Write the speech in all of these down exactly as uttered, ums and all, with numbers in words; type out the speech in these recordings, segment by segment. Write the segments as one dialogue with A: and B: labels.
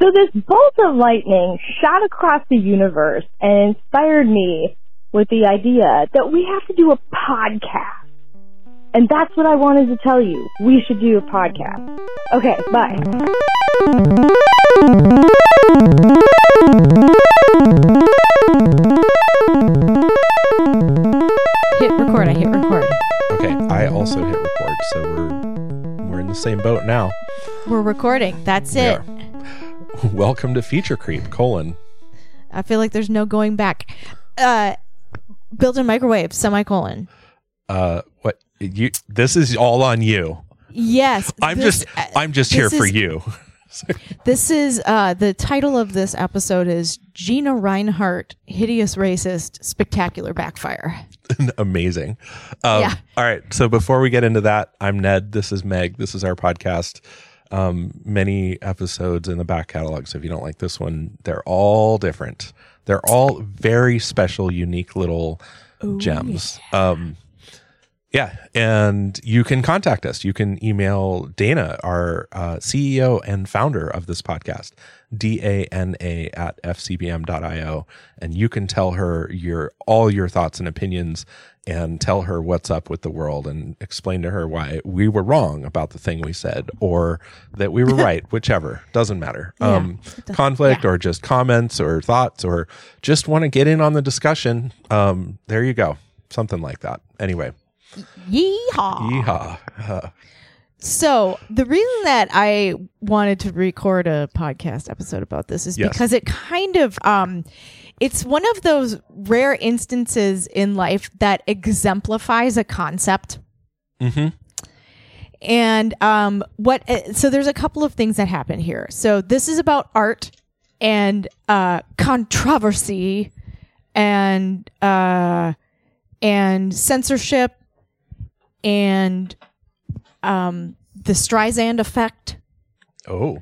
A: So this bolt of lightning shot across the universe and inspired me with the idea that we have to do a podcast. And that's what I wanted to tell you. We should do a podcast. Okay, bye.
B: Hit record. I hit record.
C: Okay, I also hit record, so we're we're in the same boat now.
B: We're recording. That's
C: We
B: it.
C: are. Welcome to Feature Creep, colon.
B: I feel like there's no going back. Uh, built-in microwave, semicolon.
C: Uh, what you? This is all on you.
B: Yes.
C: I'm
B: this-
C: just I'm just here
B: this
C: for
B: is-
C: you.
B: This is uh, the title of this episode is Gina Reinhart, Hideous Racist, Spectacular Backfire.
C: Amazing. Um,
B: Yeah.
C: All right. So before we get into that, I'm Ned. This is Meg. This is our podcast. Um, many episodes in the back catalog. So if you don't like this one, they're all different. They're all very special, unique little
B: Ooh,
C: gems. Yeah. Um, yeah. And you can contact us. You can email Dana, our uh, C E O and founder of this podcast, D A N A at F C B M dot I O. And you can tell her your all your thoughts and opinions and tell her what's up with the world and explain to her why we were wrong about the thing we said or that we were right, whichever. Doesn't matter.
B: Yeah.
C: Um, conflict
B: Yeah.
C: or just comments or thoughts or just want to get in on the discussion. Um, there you go. Something like that. Anyway.
B: Yeehaw.
C: Yeehaw. Uh,
B: So the reason that I wanted to record a podcast episode about this is
C: Yes.
B: because it kind of um it's one of those rare instances in life that exemplifies a concept.
C: mm-hmm.
B: And um what uh, so there's a couple of things that happen here. So this is about art and uh controversy and uh and censorship and um, the Streisand effect,
C: Oh.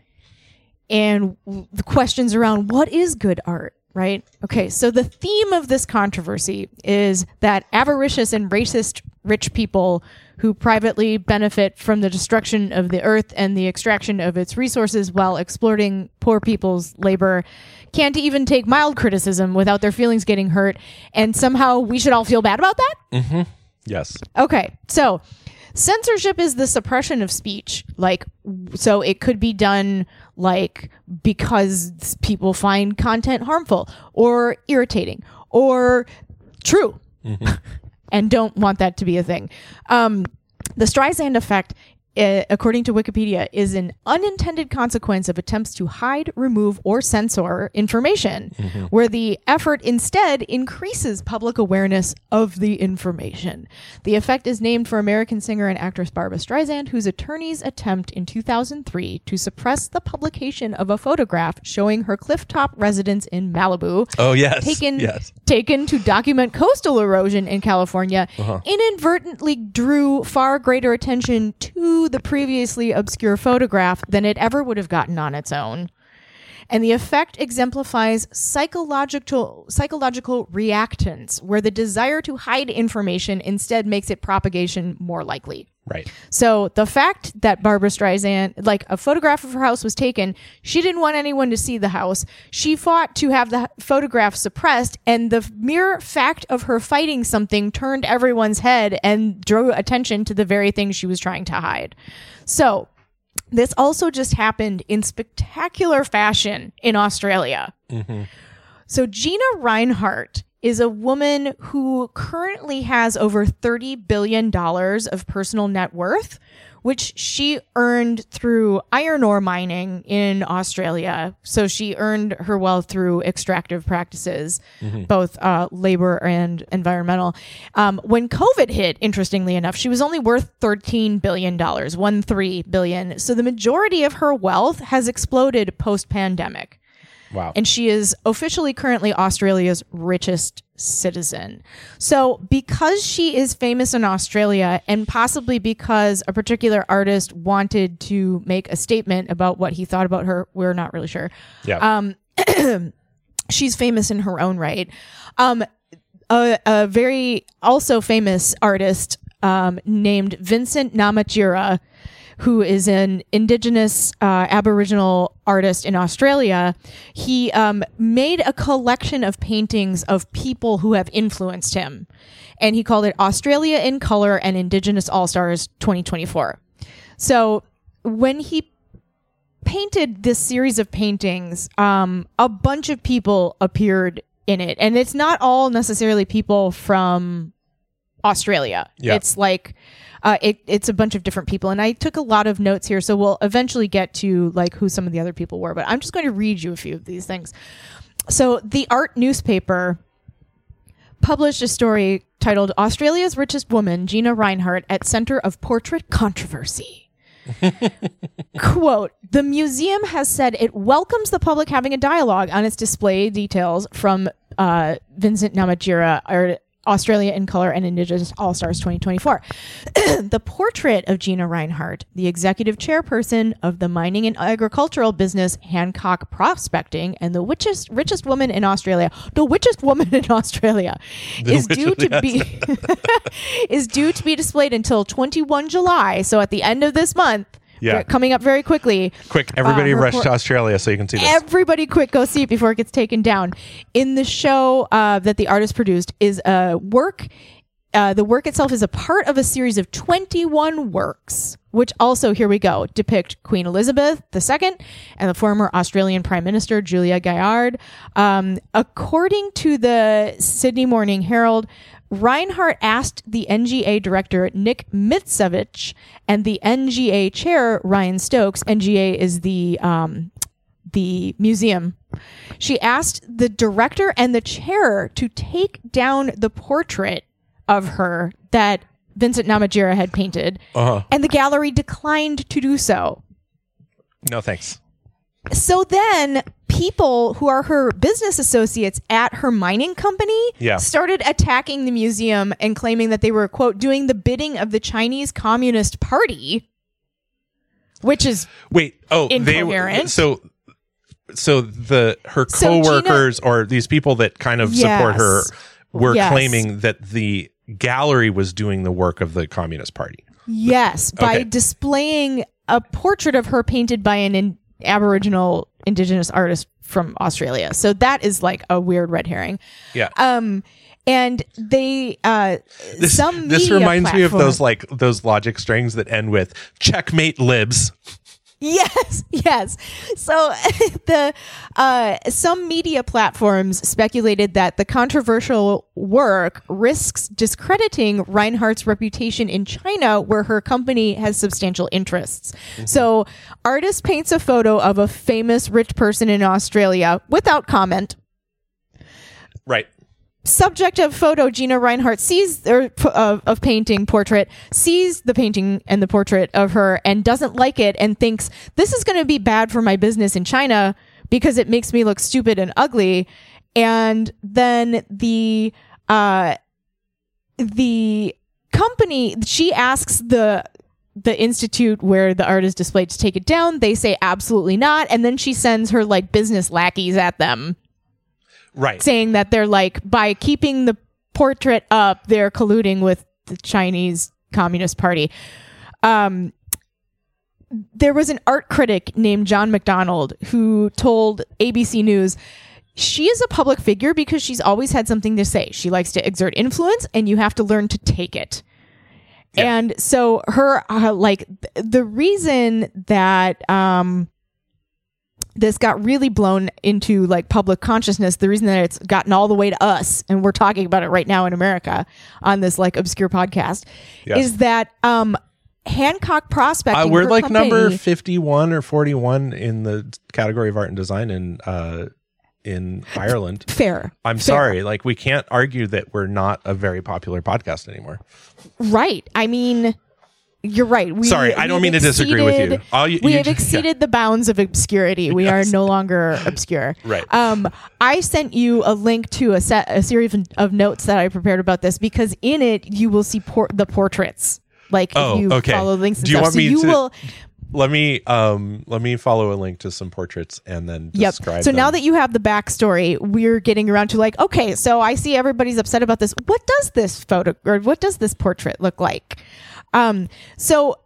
B: and w- the questions around what is good art, right? Okay, so the theme of this controversy is that avaricious and racist rich people who privately benefit from the destruction of the earth and the extraction of its resources while exploiting poor people's labor can't even take mild criticism without their feelings getting hurt, and somehow we should all feel bad about that?
C: Mm-hmm. Yes.
B: Okay, so censorship is the suppression of speech. Like, so it could be done like because people find content harmful or irritating or true
C: Mm-hmm.
B: and don't want that to be a thing. Um, the Streisand effect, uh, according to Wikipedia, is an unintended consequence of attempts to hide, remove, or censor information,
C: Mm-hmm.
B: where the effort instead increases public awareness of the information. The effect is named for American singer and actress Barbra Streisand, whose attorneys attempt in two thousand three to suppress the publication of a photograph showing her clifftop residence in Malibu.
C: Oh, yes.
B: Taken,
C: Yes.
B: taken to document coastal erosion in California,
C: Uh-huh.
B: inadvertently drew far greater attention to the previously obscure photograph than it ever would have gotten on its own. And the effect exemplifies psychological psychological reactance, where the desire to hide information instead makes its propagation more likely.
C: Right.
B: So the fact that Barbra Streisand, like a photograph of her house was taken, she didn't want anyone to see the house. She fought to have the photograph suppressed, and the mere fact of her fighting something turned everyone's head and drew attention to the very thing she was trying to hide. So this also just happened in spectacular fashion in Australia.
C: Mm-hmm.
B: So Gina Reinhart is a woman who currently has over thirty billion dollars of personal net worth, which she earned through iron ore mining in Australia. So she earned her wealth through extractive practices,
C: Mm-hmm.
B: both uh, labor and environmental. Um, when COVID hit, interestingly enough, she was only worth thirteen billion dollars, one three billion. So the majority of her wealth has exploded post-pandemic.
C: Wow.
B: And she is officially currently Australia's richest citizen. So because she is famous in Australia, and possibly because a particular artist wanted to make a statement about what he thought about her, we're not really sure.
C: Yeah.
B: Um, she's famous in her own right. Um, a, a very also famous artist um, named Vincent Namatjira, who is an indigenous uh, Aboriginal artist in Australia. He um, made a collection of paintings of people who have influenced him. And he called it Australia in Color and Indigenous All-Stars twenty twenty-four. So when he painted this series of paintings, um, a bunch of people appeared in it. And it's not all necessarily people from Australia.
C: Yeah.
B: It's like, uh, it, it's a bunch of different people. And I took a lot of notes here, so we'll eventually get to like who some of the other people were. But I'm just going to read you a few of these things. So the Art newspaper published a story titled Australia's Richest Woman, Gina Rinehart, at Center of Portrait Controversy. Quote, the museum has said it welcomes the public having a dialogue on its display details from uh, Vincent Namatjira, or Australia in Color and Indigenous All-Stars twenty twenty-four. The portrait of Gina Rinehart, the executive chairperson of the mining and agricultural business Hancock Prospecting and the richest, richest woman in Australia, the richest woman in Australia,
C: The
B: is due
C: richest-
B: to be is due to be displayed until twenty-first of July. So at the end of this month,
C: Yeah.
B: we're coming up very quickly.
C: Quick, everybody
B: Uh,
C: rush
B: report-
C: to Australia so you can see this.
B: Everybody quick go see it before it gets taken down. In the show uh, that the artist produced is a work. Uh, the work itself is a part of a series of twenty-one works, which also, here we go, depict Queen Elizabeth the Second and the former Australian Prime Minister Julia Gillard. Um, according to the Sydney Morning Herald, Rinehart asked the N G A director Nick Mitsevich and the N G A chair Ryan Stokes. N G A is the um, the museum. She asked the director and the chair to take down the portrait of her that Vincent Namatjira had painted,
C: Uh-huh.
B: and the gallery declined to do so.
C: No, thanks.
B: So then people who are her business associates at her mining company
C: Yeah.
B: started attacking the museum and claiming that they were, quote, doing the bidding of the Chinese Communist Party, which is
C: Wait, oh, they were
B: Incoherent.
C: so so the her
B: So
C: coworkers or these people that kind of support her
B: Yes.
C: were
B: Yes.
C: claiming that the gallery was doing the work of the Communist Party.
B: yes, by
C: Okay.
B: displaying a portrait of her painted by an in- Aboriginal Indigenous artist from Australia. So that is like a weird red herring.
C: Yeah.
B: Um, and they uh,
C: This,
B: some
C: this
B: media
C: reminds me of
B: platform-
C: those like those logic strings that end with checkmate libs.
B: Yes, yes. So the uh, some media platforms speculated that the controversial work risks discrediting Rinehart's reputation in China, where her company has substantial interests. So, artist paints a photo of a famous rich person in Australia without comment.
C: Right.
B: Subject of photo, Gina Rinehart sees or p- of, of painting portrait, sees the painting and the portrait of her and doesn't like it and thinks this is going to be bad for my business in China because it makes me look stupid and ugly. And then the uh, the company, she asks the the institute where the art is displayed to take it down. They say absolutely not, and then she sends her like business lackeys at them,
C: Right.
B: saying that they're like, by keeping the portrait up, they're colluding with the Chinese Communist Party. Um, there was an art critic named John McDonald who told A B C News, she is a public figure because she's always had something to say. She likes to exert influence and you have to learn to take it.
C: Yeah.
B: And so her, uh, like th- the reason that, um, this got really blown into like public consciousness, the reason that it's gotten all the way to us and we're talking about it right now in America on this like obscure podcast,
C: Yes.
B: is that um Hancock Prospecting,
C: Uh, we're
B: her
C: like
B: company-
C: number fifty-one or forty-one in the category of art and design in uh in Ireland.
B: fair
C: I'm
B: fair.
C: sorry, like we can't argue that we're not a very popular podcast anymore.
B: Right, I mean, you're right. We,
C: Sorry, I don't
B: we've
C: mean to disagree with you.
B: exceeded-
C: All you-
B: we
C: you
B: have
C: just-
B: exceeded the bounds of obscurity. We
C: Yes.
B: are no longer obscure.
C: Right.
B: Um, I sent you a link to a set, a series of, of notes that I prepared about this because in it you will see por- the portraits. Like
C: Oh,
B: if you
C: okay.
B: follow links and
C: Do you
B: stuff,
C: want
B: so
C: me
B: you
C: to-
B: will.
C: Let me um let me follow a link to some portraits and then
B: Yep.
C: describe
B: So
C: them.
B: now that you have the backstory, we're getting around to like, okay, so I see everybody's upset about this. What does this photo or what does this portrait look like? Um, so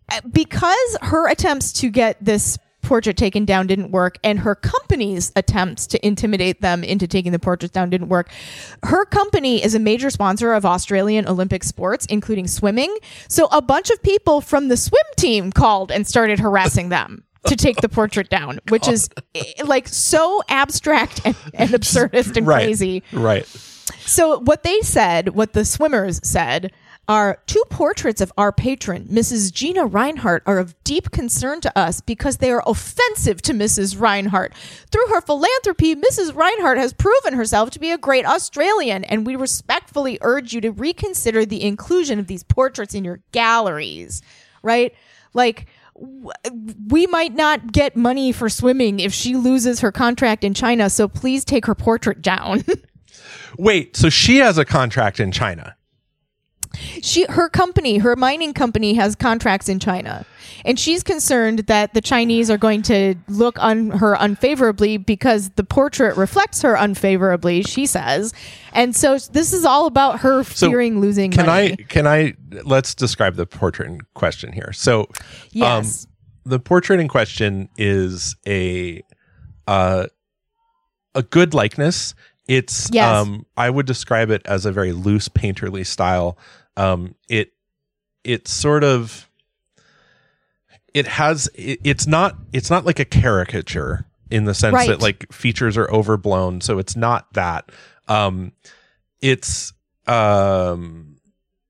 B: because her attempts to get this portrait taken down didn't work, and her company's attempts to intimidate them into taking the portraits down didn't work. Her company is a major sponsor of Australian Olympic sports, including swimming. So a bunch of people from the swim team called and started harassing them to take the portrait down, which God. is like so abstract and, and absurdist and
C: right,
B: crazy.
C: Right.
B: So what they said, what the swimmers said, are two portraits of our patron, Missus Gina Reinhardt, are of deep concern to us because they are offensive to Missus Reinhardt. Through her philanthropy, Missus Reinhardt has proven herself to be a great Australian, and we respectfully urge you to reconsider the inclusion of these portraits in your galleries. Right? Like, w- we might not get money for swimming if she loses her contract in China, so please take her portrait down.
C: Wait, so she has a contract in China?
B: She, her company, her mining company has contracts in China, and she's concerned that the Chinese are going to look on her unfavorably because the portrait reflects her unfavorably, she says. And so this is all about her fearing so losing
C: can
B: money.
C: I, can I, let's describe the portrait in question here. So,
B: yes.
C: um, the portrait in question is a, uh, a good likeness. It's,
B: yes.
C: um, I would describe it as a very loose painterly style. Um, it, it's sort of, it has, it, it's not, it's not like a caricature in the sense
B: right.
C: that like features are overblown. So it's not that, um, it's, um,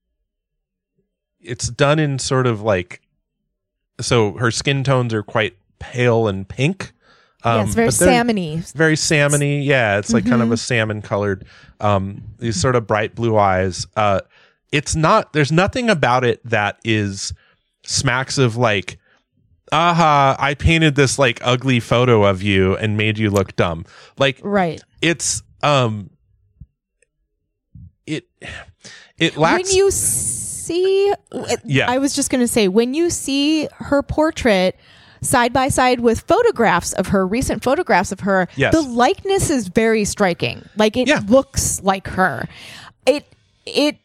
C: it's done in sort of like, so her skin tones are quite pale and pink. Um,
B: yes, very salmony.
C: Very salmony. Yeah, it's like
B: mm-hmm.
C: kind of a salmon colored, um, these sort of bright blue eyes. Uh, it's not, there's nothing about it that is smacks of like, aha, I painted this like ugly photo of you and made you look dumb. Like,
B: right.
C: It's, um, it, it lacks.
B: When you see,
C: yeah,
B: I was just going to say, when you see her portrait side by side with photographs of her, recent photographs of her,
C: yes.
B: the likeness is very striking. Like it
C: yeah.
B: looks like her. It, it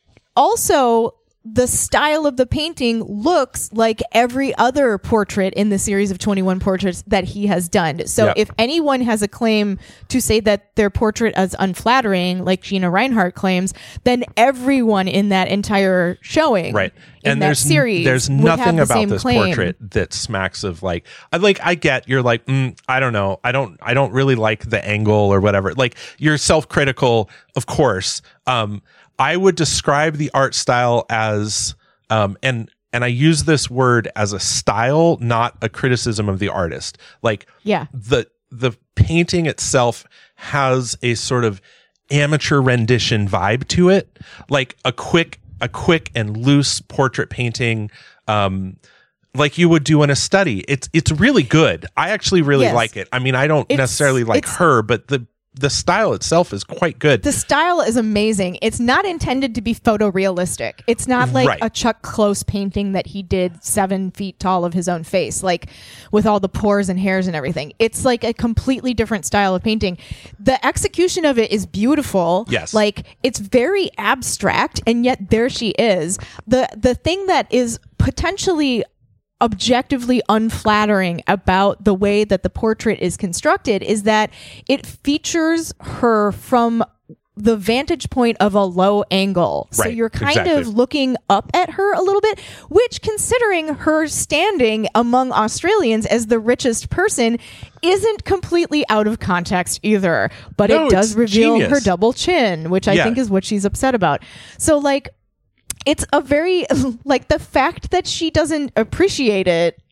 B: also, the style of the painting looks like every other portrait in the series of twenty-one portraits that he has done. So
C: yep.
B: if anyone has a claim to say that their portrait is unflattering, like Gina Reinhardt claims, then everyone in that entire showing,
C: right.
B: in
C: and
B: that
C: there's
B: series,
C: there's
B: would
C: nothing
B: have the
C: about
B: same
C: this
B: claim.
C: portrait that smacks of like, I like, I get you're like, mm, I don't know. I don't, I don't really like the angle or whatever. Like you're self-critical, of course. Um, I would describe the art style as, um, and, and I use this word as a style, not a criticism of the artist. Like
B: yeah.
C: the, the painting itself has a sort of amateur rendition vibe to it. Like a quick, a quick and loose portrait painting, um, like you would do in a study. It's, it's really good. I actually really
B: yes.
C: like it. I mean, I don't
B: it's,
C: necessarily like her, but the, the style itself is quite good.
B: The style is amazing. It's not intended to be photorealistic. It's not like
C: right.
B: a Chuck Close painting that he did seven feet tall of his own face, like with all the pores and hairs and everything. It's like a completely different style of painting. The execution of it is beautiful.
C: Yes.
B: Like it's very abstract, and yet there she is. The the thing that is potentially objectively unflattering about the way that the portrait is constructed is that it features her from the vantage point of a low angle. So
C: right,
B: you're kind
C: exactly.
B: of looking up at her a little bit, which, considering her standing among Australians as the richest person, isn't completely out of context either. But
C: no,
B: it does reveal
C: genius.
B: her double chin, which I
C: yeah.
B: think is what she's upset about. So like, it's a very, like, the fact that she doesn't appreciate it.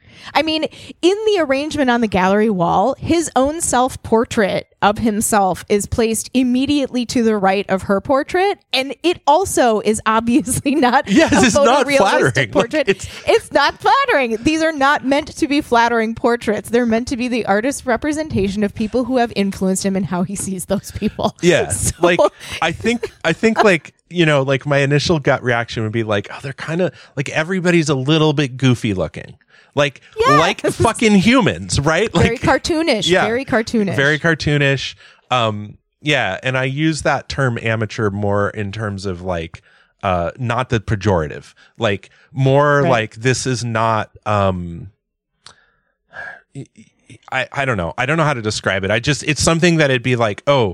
B: I mean, in the arrangement on the gallery wall, his own self-portrait of himself is placed immediately to the right of her portrait, and it also is obviously not
C: yes,
B: a
C: it's not
B: photorealistic
C: flattering.
B: portrait.
C: Like, it's,
B: it's not flattering. These are not meant to be flattering portraits. They're meant to be the artist's representation of people who have influenced him and how he sees those people.
C: Yeah,
B: so,
C: like I think, I think, like you know, like my initial gut reaction would be like, oh, they're kind of like everybody's a little bit goofy looking. Like,
B: yes.
C: like fucking humans, right?
B: Very
C: like,
B: cartoonish.
C: yeah,
B: very cartoonish.
C: Very cartoonish. Um, yeah. And I use that term amateur more in terms of like, uh, not the pejorative, like more
B: Right.
C: like this is not, um, I, I don't know. I don't know how to describe it. I just, it's something that it'd be like, oh,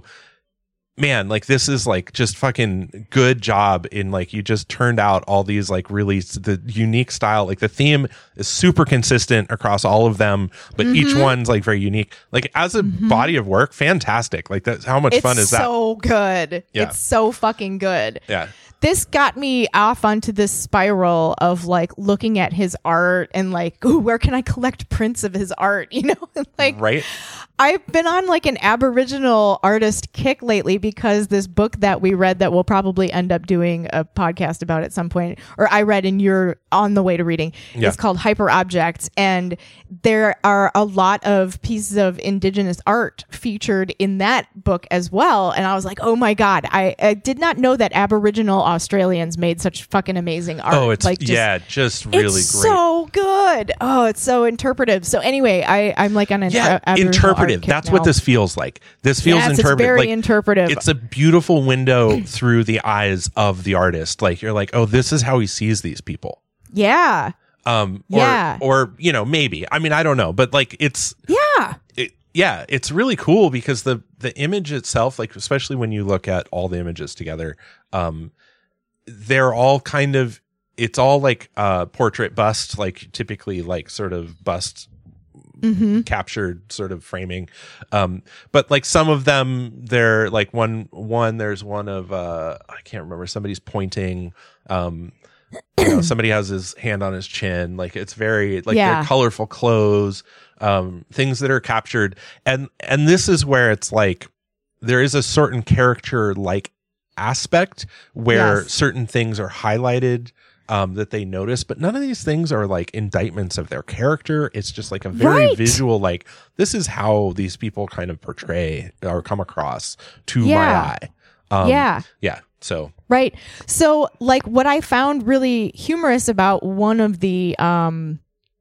C: man, like this is like just fucking good job in like you just turned out all these like really the unique style. Like the theme is super consistent across all of them, but mm-hmm. each one's like very unique. Like as a mm-hmm. body of work, fantastic. Like that's how much
B: it's
C: fun is that?
B: It's so good.
C: Yeah.
B: It's so fucking good.
C: Yeah.
B: This got me off onto this spiral of like looking at his art and like, ooh, where can I collect prints of his art? You know, like
C: right.
B: I've been on like an Aboriginal artist kick lately because this book that we read that we'll probably end up doing a podcast about at some point, or I read and you're on the way to reading,
C: yeah.
B: is called Hyper Objects. And there are a lot of pieces of Indigenous art featured in that book as well. And I was like, oh my God, I, I did not know that Aboriginal Australians made such fucking amazing art.
C: Oh, it's
B: like just,
C: yeah, just really
B: it's
C: great.
B: So good. Oh, it's so interpretive. So anyway, I, I'm like on an
C: yeah,
B: a-
C: interpretive. That's
B: now.
C: what this feels like. This feels
B: yes,
C: interpretive.
B: It's very
C: like,
B: interpretive.
C: It's a beautiful window through the eyes of the artist. Like you're like, oh, this is how he sees these people.
B: Yeah.
C: Um. Or,
B: yeah.
C: Or you know, maybe. I mean, I don't know, but like, it's
B: yeah.
C: It, yeah, it's really cool because the the image itself, like especially when you look at all the images together, um, they're all kind of. It's all like uh portrait bust, like typically like sort of bust. Mm-hmm. Captured sort of framing, um but like some of them they're like one one there's one of uh I can't remember, somebody's pointing, um you know, somebody has his hand on his chin, like it's very like
B: yeah.
C: they're colorful clothes, um things that are captured, and and this is where it's like there is a certain character like aspect where
B: yes.
C: certain things are highlighted Um, that they notice, but none of these things are like indictments of their character. It's just like a very
B: right.
C: visual, like this is how these people kind of portray or come across to
B: yeah.
C: my eye. Um,
B: yeah.
C: Yeah. So,
B: right. So like what I found really humorous about one of the, um,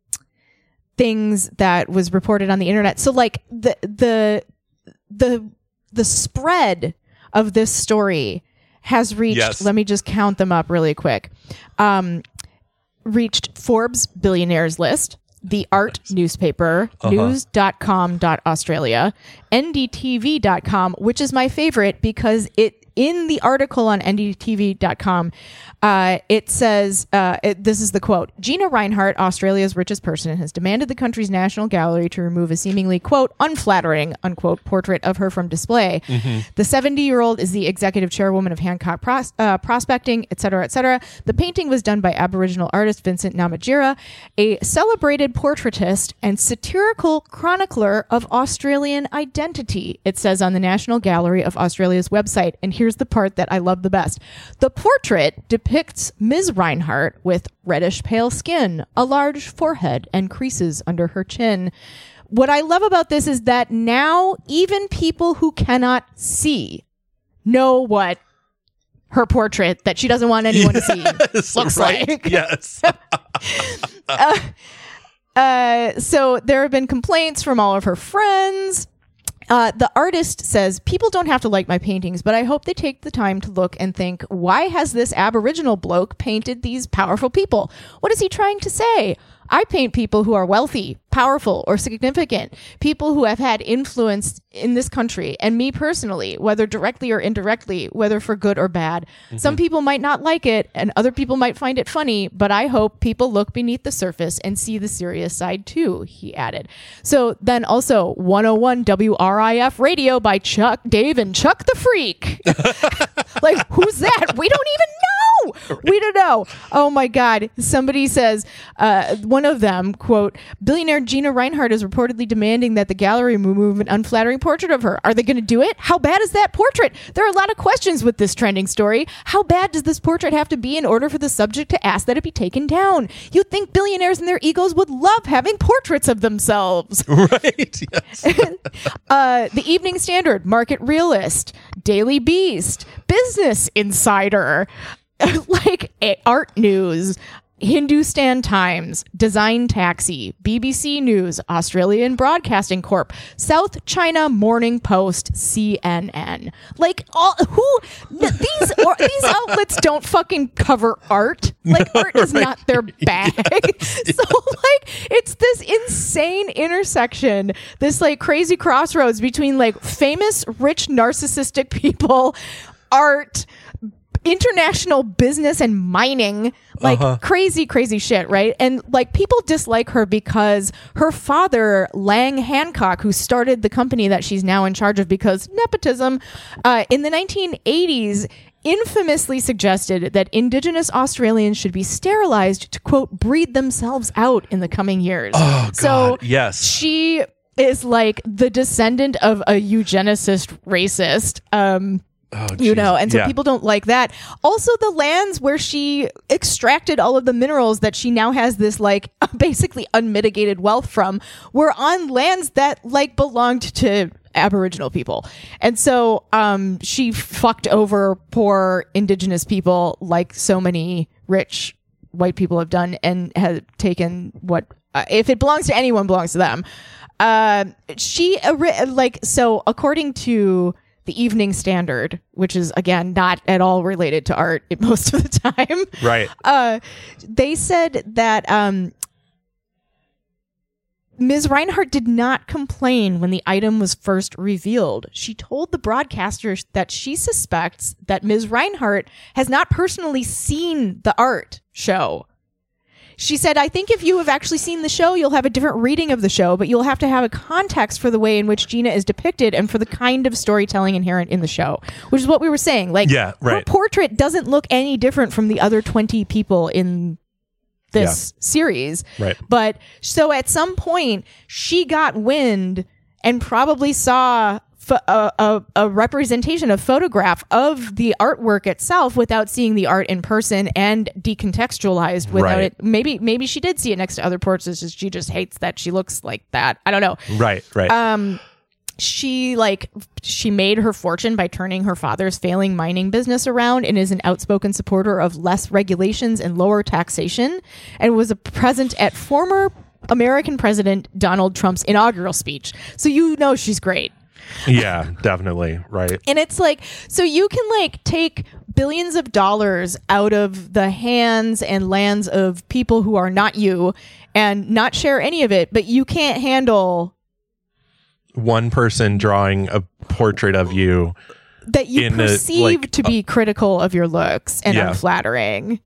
B: things that was reported on the internet. So like the, the, the, the spread of this story has reached,
C: yes.
B: let me just count them up really quick, um, reached Forbes billionaires list, the Art newspaper,
C: uh-huh.
B: news dot com dot australia, N D T V dot com, which is my favorite because it, in the article on N D T V dot com, uh, it says, uh, it, this is the quote, Gina Reinhart, Australia's richest person, has demanded the country's National Gallery to remove a seemingly, quote, unflattering, unquote, portrait of her from display. Mm-hmm. The seventy-year-old is the executive chairwoman of Hancock Pros- uh, Prospecting, et cetera, et cetera. The painting was done by Aboriginal artist Vincent Namatjira, a celebrated portraitist and satirical chronicler of Australian identity, it says on the National Gallery of Australia's website. And here's the part that I love the best. The portrait depicts Miz Reinhart with reddish pale skin, a large forehead, and creases under her chin. What I love about this is that now even people who cannot see know what her portrait that she doesn't want anyone yes, to see looks
C: right?
B: like.
C: Yes.
B: uh, uh, so there have been complaints from all of her friends. Uh, the artist says, people don't have to like my paintings, but I hope they take the time to look and think, why has this Aboriginal bloke painted these powerful people? What is he trying to say? I paint people who are wealthy, powerful, or significant, people who have had influence in this country, and me personally, whether directly or indirectly, whether for good or bad. Mm-hmm. Some people might not like it, and other people might find it funny, but I hope people look beneath the surface and see the serious side too, he added. So then also, one oh one W R I F Radio by Chuck, Dave and Chuck the Freak. Like, who's that? We don't even know. We don't know. Oh my God. Somebody says, uh, one of them, quote, billionaire Gina Reinhart is reportedly demanding that the gallery remove an unflattering portrait of her. Are they going to do it? How bad is that portrait? There are a lot of questions with this trending story. How bad does this portrait have to be in order for the subject to ask that it be taken down? You'd think billionaires and their egos would love having portraits of themselves.
C: Right. Yes.
B: uh, the Evening Standard, Market Realist, Daily Beast, Business Insider, like Art News, Hindustan Times, Design Taxi, B B C News, Australian Broadcasting Corp, South China Morning Post, C N N. Like, all who th- these or, these outlets don't fucking cover art. Like, art is right. not their bag. Yes. So, like, it's this insane intersection, this like crazy crossroads between like famous, rich, narcissistic people, art, international business, and mining, like uh-huh. crazy crazy shit, right? And like people dislike her because her father, Lang Hancock, who started the company that she's now in charge of because nepotism, uh, in the nineteen eighties infamously suggested that Indigenous Australians should be sterilized to, quote, breed themselves out in the coming years.
C: Oh, God,
B: so
C: yes.
B: She is like the descendant of a eugenicist racist. Um,
C: Oh,
B: you know, and so
C: yeah.
B: people don't like that. Also, the lands where she extracted all of the minerals that she now has this like basically unmitigated wealth from were on lands that like belonged to Aboriginal people. And so um, she fucked over poor Indigenous people like so many rich white people have done, and has taken what, uh, if it belongs to anyone, belongs to them. Uh, she, uh, like, so according to the Evening Standard, which is, again, not at all related to art most of the time.
C: Right.
B: Uh, they said that um, Miz Reinhardt did not complain when the item was first revealed. She told the broadcasters that she suspects that Miz Reinhardt has not personally seen the art show. She said, I think if you have actually seen the show, you'll have a different reading of the show, but you'll have to have a context for the way in which Gina is depicted and for the kind of storytelling inherent in the show, which is what we were saying. Like,
C: yeah, right.
B: her portrait doesn't look any different from the other twenty people in this yeah. series.
C: Right.
B: But so at some point, she got wind and probably saw f- a, a, a representation, a photograph of the artwork itself without seeing the art in person and decontextualized without
C: right.
B: it. Maybe maybe she did see it next to other portraits. Just she just hates that she looks like that. I don't know.
C: Right, right.
B: Um, she like she made her fortune by turning her father's failing mining business around and is an outspoken supporter of less regulations and lower taxation, and was a present at former American President Donald Trump's inaugural speech. So you know she's great.
C: Yeah, definitely. Right.
B: And it's like, so you can like take billions of dollars out of the hands and lands of people who are not you and not share any of it, but you can't handle
C: one person drawing a portrait of you
B: that you perceive
C: a, like,
B: to be uh, critical of your looks and yeah. unflattering.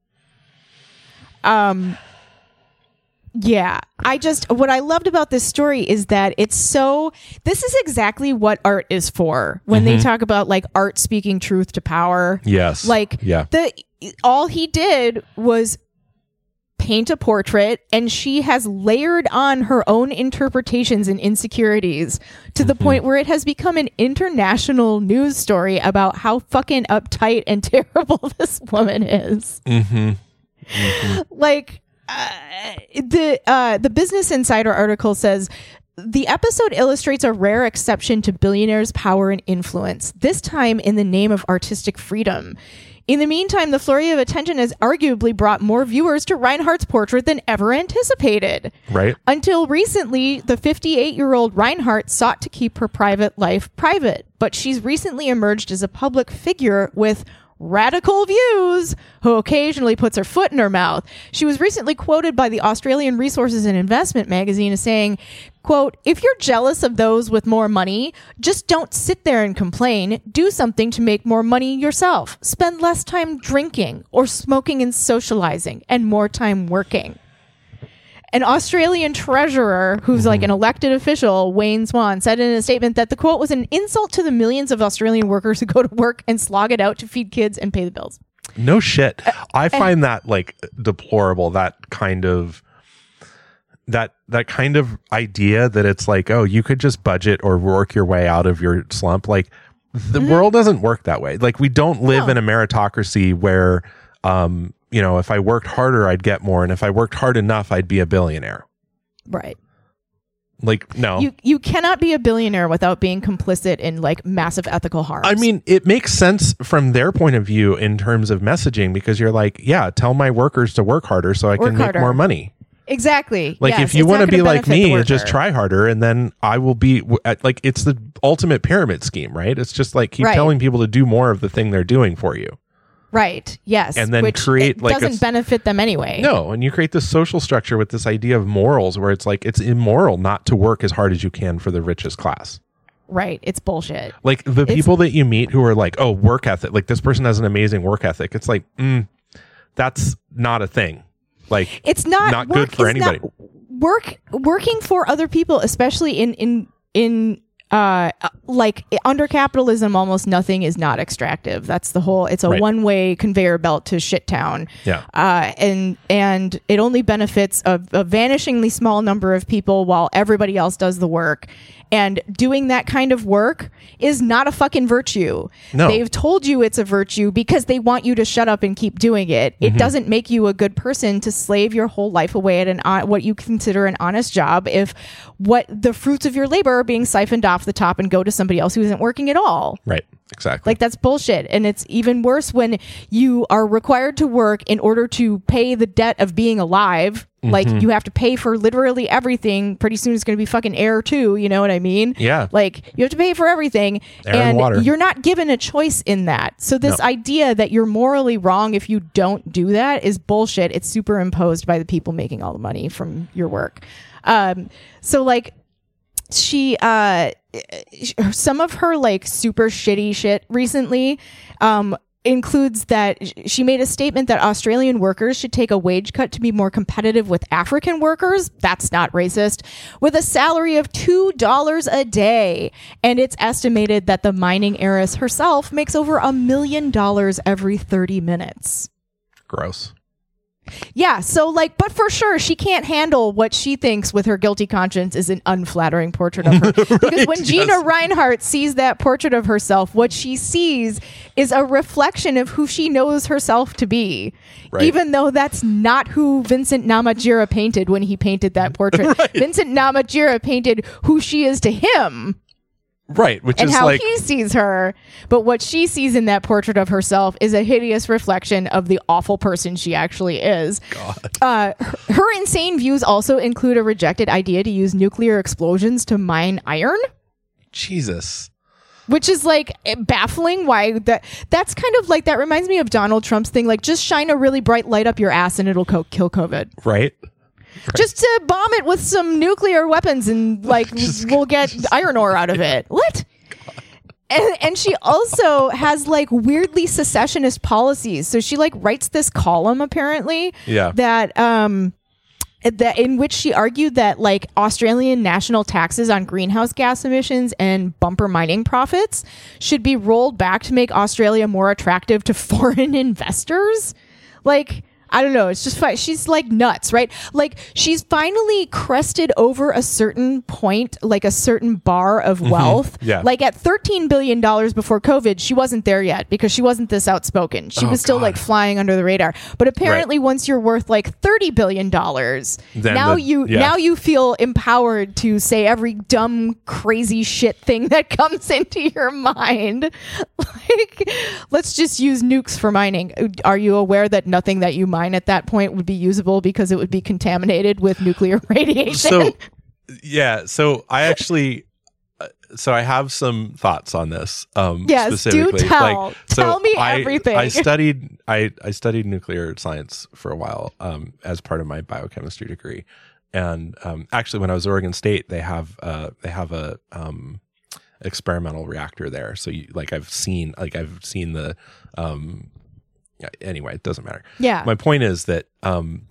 B: Um, Yeah, I just, what I loved about this story is that it's so, this is exactly what art is for when mm-hmm. they talk about like art speaking truth to power.
C: Yes.
B: Like,
C: yeah.
B: the, all he did was paint a portrait, and she has layered on her own interpretations and insecurities to the mm-hmm. point where it has become an international news story about how fucking uptight and terrible this woman is.
C: Mm-hmm. Mm-hmm.
B: Like, Uh, the uh, the Business Insider article says the episode illustrates a rare exception to billionaires' power and influence, this time in the name of artistic freedom. In the meantime, the flurry of attention has arguably brought more viewers to Reinhardt's portrait than ever anticipated.
C: Right.
B: Until recently, the fifty-eight-year-old Reinhardt sought to keep her private life private, but she's recently emerged as a public figure with radical views, who occasionally puts her foot in her mouth. She was recently quoted by the Australian Resources and Investment magazine as saying, quote, "If you're jealous of those with more money, just don't sit there and complain. Do something to make more money yourself. Spend less time drinking or smoking and socializing and more time working." An Australian treasurer, who's mm-hmm. like an elected official, Wayne Swan, said in a statement that the quote was an insult to the millions of Australian workers who go to work and slog it out to feed kids and pay the bills.
C: No shit.
B: Uh,
C: I find and, that like deplorable, that kind of that that kind of idea that it's like, oh, you could just budget or work your way out of your slump. Like the mm-hmm. world doesn't work that way. Like we don't live no. in a meritocracy where um you know, if I worked harder, I'd get more. And if I worked hard enough, I'd be a billionaire.
B: Right.
C: Like, no.
B: You you cannot be a billionaire without being complicit in like massive ethical harms.
C: I mean, it makes sense from their point of view in terms of messaging, because you're like, yeah, tell my workers to work harder so I
B: Work
C: can make
B: harder.
C: more money.
B: Exactly.
C: Like,
B: Yes,
C: if you
B: it's
C: want
B: not
C: to be
B: gonna
C: like
B: benefit the
C: me,
B: worker.
C: just try harder, and then I will be w- at- like, it's the ultimate pyramid scheme, right? It's just like keep
B: Right.
C: telling people to do more of the thing they're doing for you.
B: Right. Yes.
C: And then
B: which
C: create,
B: it
C: like, a
B: doesn't
C: s-
B: benefit them anyway.
C: No, and you create this social structure with this idea of morals where it's like it's immoral not to work as hard as you can for the richest class.
B: Right. It's bullshit.
C: Like the
B: It's-
C: people that you meet who are like, oh, work ethic, like this person has an amazing work ethic. It's like, mm, that's not a thing. Like,
B: It's not
C: not
B: work
C: good for
B: is not-
C: anybody.
B: work working for other people, especially in in in uh like under capitalism, almost nothing is not extractive. That's the whole. It's a
C: Right.
B: one way conveyor belt to shit town.
C: Yeah.
B: Uh, and and it only benefits a, a vanishingly small number of people while everybody else does the work. And doing that kind of work is not a fucking virtue.
C: No.
B: They've told you it's a virtue because they want you to shut up and keep doing it. It doesn't make you a good person to slave your whole life away at an hon- what you consider an honest job if what the fruits of your labor are being siphoned off the top and go to somebody else who isn't working at all.
C: Right. Exactly.
B: Like, that's bullshit. And it's even worse when you are required to work in order to pay the debt of being alive. Like, you have to pay for literally everything. Pretty soon it's going to be fucking air too. You know what I mean?
C: Yeah.
B: Like, you have to pay for everything.
C: Air and water.
B: You're not given a choice in that. So this
C: No.
B: idea that you're morally wrong if you don't do that is bullshit. It's superimposed by the people making all the money from your work. Um, so like, she uh some of her like super shitty shit recently um includes that she made a statement that Australian workers should take a wage cut to be more competitive with African workers. That's not racist. With a salary of two dollars a day. And it's estimated that the mining heiress herself makes over a million dollars every thirty minutes.
C: Gross.
B: Yeah, so like, but for sure, she can't handle what she thinks with her guilty conscience is an unflattering portrait of her. Because
C: Right,
B: when Gina
C: yes.
B: Reinhardt sees that portrait of herself, what she sees is a reflection of who she knows herself to be.
C: Right.
B: Even though that's not who Vincent Namatjira painted when he painted that portrait.
C: Right.
B: Vincent Namatjira painted who she is to him.
C: Right. Which
B: And
C: is
B: how
C: like,
B: he sees her. But what she sees in that portrait of herself is a hideous reflection of the awful person she actually is.
C: God.
B: Uh, her, her insane views also include a rejected idea to use nuclear explosions to mine iron,
C: Jesus.
B: which is like baffling. Why that? That's kind of like, that reminds me of Donald Trump's thing. Like, just shine a really bright light up your ass and it'll co- kill COVID.
C: Right.
B: Just to bomb it with some nuclear weapons and like we'll get iron ore out of it. What? And, and she also has like weirdly secessionist policies. So she like writes this column apparently
C: Yeah.
B: that um that in which she argued that like Australian national taxes on greenhouse gas emissions and bumper mining profits should be rolled back to make Australia more attractive to foreign investors. Like, I don't know. It's just fi- she's like nuts, right? Like, she's finally crested over a certain point, like a certain bar of wealth.
C: Yeah.
B: Like at thirteen billion dollars before COVID, she wasn't there yet because she wasn't this outspoken. She
C: Oh,
B: was still
C: God.
B: like flying under the radar. But apparently once you're worth like thirty billion dollars,
C: Then
B: now
C: the-
B: you
C: yeah.
B: now you feel empowered to say every dumb, crazy shit thing that comes into your mind. Like, let's just use nukes for mining. Are you aware that nothing that you mine at that point would be usable because it would be contaminated with nuclear radiation?
C: So, yeah. So I actually, uh, so I have some thoughts on this. Um,
B: Yes, do
C: specifically.
B: tell.
C: Like, so
B: Tell me
C: I,
B: everything.
C: I studied, I, I studied nuclear science for a while, um, as part of my biochemistry degree. And, um, actually when I was at Oregon State, they have, uh, they have a, um, experimental reactor there. So you, like, I've seen, like, I've seen the, um, yeah, anyway, it doesn't matter.
B: Yeah.
C: My point is that, um,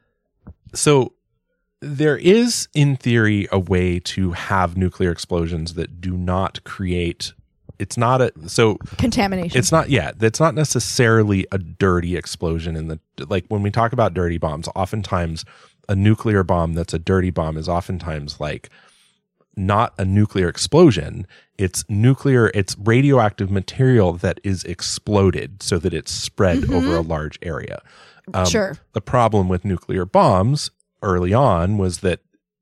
C: so there is, in theory, a way to have nuclear explosions that do not create. It's not a so
B: Contamination.
C: it's not yeah. It's not necessarily a dirty explosion. In the like when we talk about dirty bombs, oftentimes a nuclear bomb that's a dirty bomb is oftentimes like not a nuclear explosion. It's nuclear. It's radioactive material that is exploded so that it's spread
B: Mm-hmm.
C: over a large area. Um,
B: Sure.
C: The problem with nuclear bombs early on was that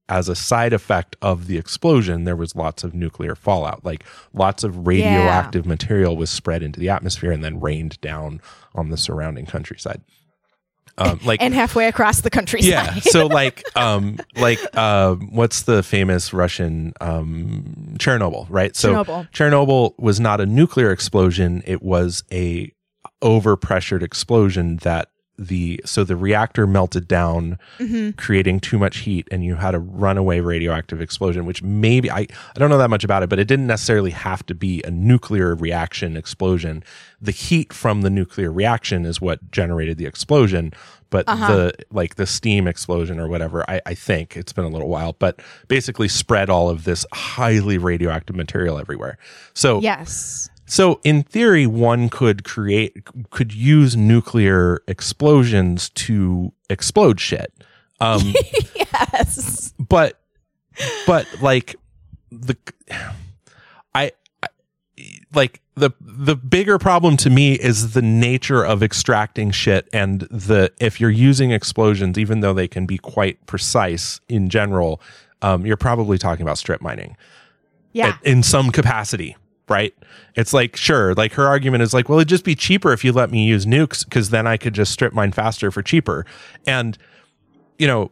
C: as a side effect of the explosion, there was lots of nuclear fallout. Like lots of radioactive yeah. material was spread into the atmosphere and then rained down on the surrounding countryside. Um, like
B: and halfway across the countryside.
C: Yeah. So like, um, like, uh, what's the famous Russian, um, Chernobyl, right? So
B: Chernobyl.
C: Chernobyl was not a nuclear explosion. It was a overpressured explosion that the, so the reactor melted down, mm-hmm. creating too much heat, and you had a runaway radioactive explosion, which maybe, I, I don't know that much about it, but it didn't necessarily have to be a nuclear reaction explosion. The heat from the nuclear reaction is what generated the explosion, but uh-huh. the, like the steam explosion or whatever, I, I think it's been a little while, but basically spread all of this highly radioactive material everywhere. So
B: yes.
C: So in theory, one could create, could use nuclear explosions to explode shit. Um,
B: yes.
C: But, but like the, I, I, like the, the bigger problem to me is the nature of extracting shit, and the, if you're using explosions, even though they can be quite precise in general, um, you're probably talking about strip mining.
B: Yeah.
C: In some capacity. Right? It's like, sure, like her argument is like, well, it'd just be cheaper if you let me use nukes, because then I could just strip mine faster for cheaper. And, you know,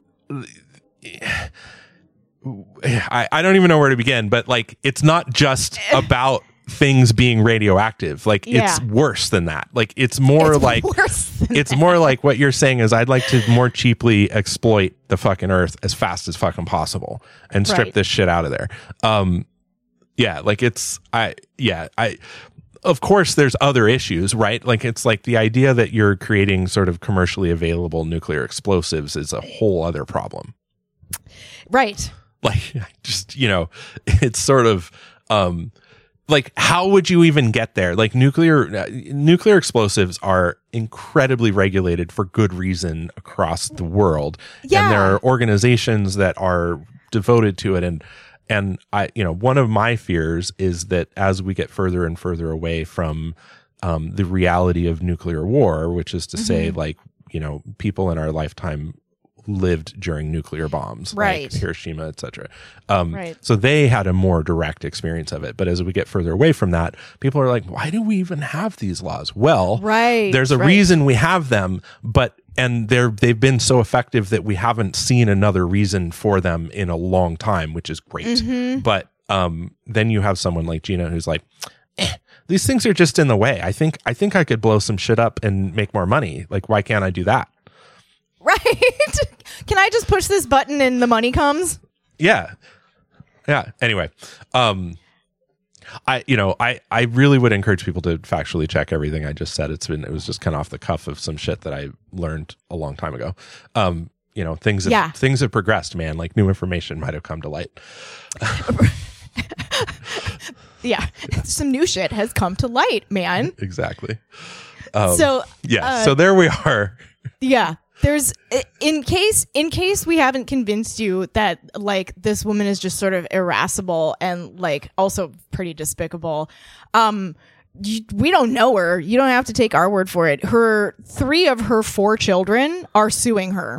C: I, I don't even know where to begin, but like, it's not just about things being radioactive. Like yeah. it's worse than that. Like it's more
B: it's
C: like, it's that. more like what you're saying is I'd like to more cheaply exploit the fucking earth as fast as fucking possible and strip
B: right.
C: this shit out of there. Um, Yeah, like it's, I, yeah, I, of course there's other issues, right? Like it's like the idea that you're creating sort of commercially available nuclear explosives is a whole other problem.
B: Right.
C: Like just, you know, it's sort of, um, like how would you even get there? Like nuclear, uh, nuclear explosives are incredibly regulated for good reason across the world.
B: Yeah.
C: And there are organizations that are devoted to it, and And I, you know, one of my fears is that as we get further and further away from um, the reality of nuclear war, which is to mm-hmm. say, like, you know, people in our lifetime lived during nuclear bombs,
B: right?
C: Like Hiroshima, et cetera. Um,
B: right.
C: So they had a more direct experience of it. But as we get further away from that, people are like, why do we even have these laws? Well,
B: right.
C: there's a
B: right.
C: reason we have them, but and they're they've been so effective that we haven't seen another reason for them in a long time, which is great.
B: Mm-hmm.
C: But um, then you have someone like Gina who's like, eh, these things are just in the way. I think I think I could blow some shit up and make more money. Like, why can't I do that?
B: Right? Can I just push this button and the money comes?
C: Yeah. Yeah. Anyway, um, I, you know, I, I really would encourage people to factually check everything I just said. It's been, it was just kind of off the cuff of some shit that I learned a long time ago. Um, you know, things have,
B: yeah.
C: things have progressed, man. Like new information might have come to light.
B: Yeah. Some new shit has come to light, man.
C: Exactly. Um,
B: so,
C: yeah.
B: uh,
C: so there we are.
B: Yeah. There's in case in case we haven't convinced you that like this woman is just sort of irascible and like also pretty despicable. Um, you, we don't know her. You don't have to take our word for it. Her three of her four children are suing her.